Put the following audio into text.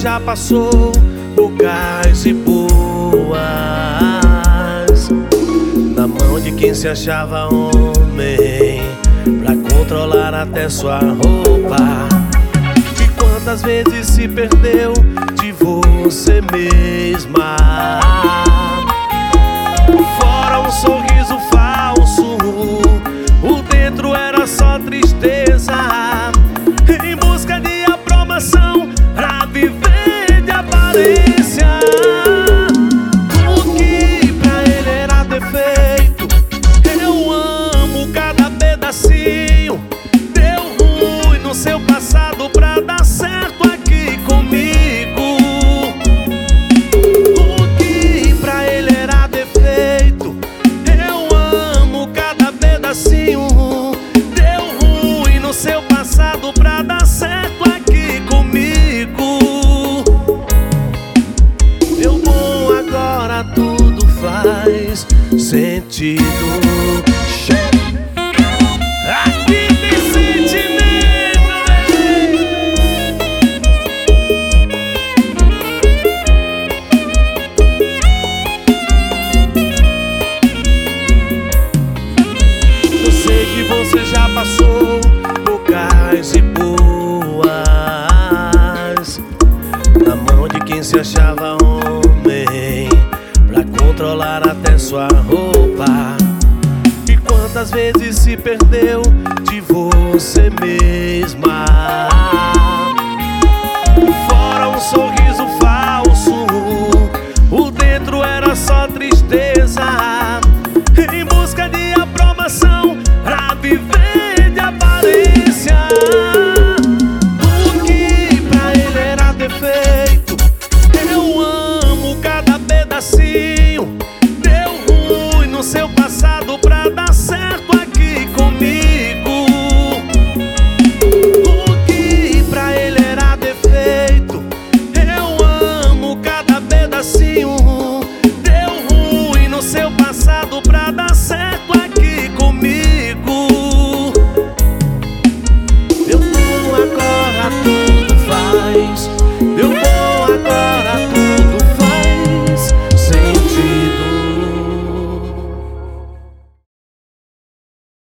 já passou bocais e boas na mão de quem se achava homem, pra controlar até sua roupa. E quantas vezes se perdeu de você mesma? Fora um sorriso falso, o dentro era só tristeza, em busca de aprovação pra viver de aparência. O que pra ele era defeito, eu amo cada pedacinho. Deu ruim no seu passado pra dar certo aqui comigo. O que pra ele era defeito, eu amo cada pedacinho. Deu ruim no seu passado pra dar certo aqui comigo. Deu bom, agora tudo faz sentido. Aqui tem sentimento, eu sei que você já passou bocais e boas na mão de quem se achava homem, pra controlar até sua roupa. E quantas vezes se perdeu de você mesma? Fora um sorriso falso, o dentro era só tristeza, em busca de aprovação pra viver de aparência. O que pra ele era defeito, eu amo cada pedacinho. Deu ruim no seu passado pra dar certo aqui comigo. O que pra ele era defeito, eu amo cada pedacinho. Deu ruim no seu passado pra dar certo aqui comigo. Eu tô agora